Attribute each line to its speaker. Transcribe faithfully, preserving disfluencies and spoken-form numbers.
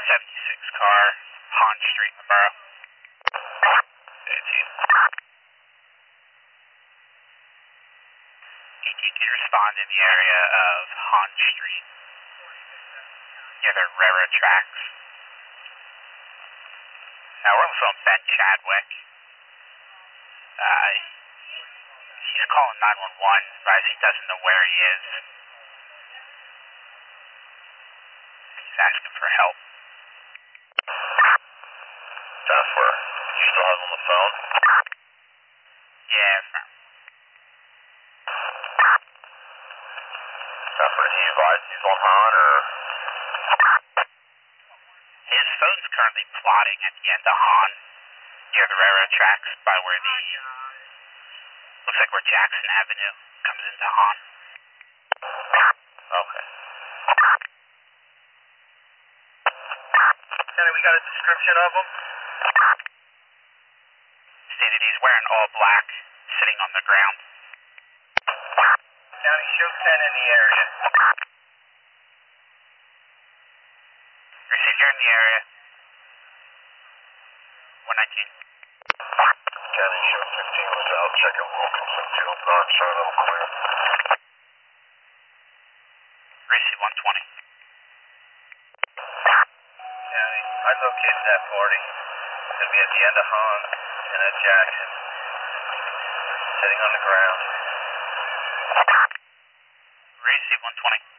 Speaker 1: seventy-six car, Han Street, Borough. eighteen. eighteen, can you respond in the area of Han Street, near the railroad tracks? Now we're on the phone with Ben Chadwick. Uh, he's calling nine one one, advising he doesn't know where he is. He's asking for help.
Speaker 2: Jennifer, you still have him on the phone?
Speaker 1: Yeah, from
Speaker 2: Jennifer, did he advise he's on Han, or?
Speaker 1: his phone's currently plotting at the end of Han, near the railroad tracks, by where the, looks like where Jackson Avenue comes into Han.
Speaker 2: Okay.
Speaker 3: Kenny, we got a description of him?
Speaker 1: Stated he's wearing all black, sitting on the ground.
Speaker 3: County, show ten in the area.
Speaker 1: Received, you're in the area. one nineteen.
Speaker 2: County, show fifteen was out checking Wilkinson Field, not showing him clear.
Speaker 1: Received, one twenty.
Speaker 3: County, I located that party. It's going to be at the end of Han and at Jackson. Sitting on the ground.
Speaker 1: Received, one twenty.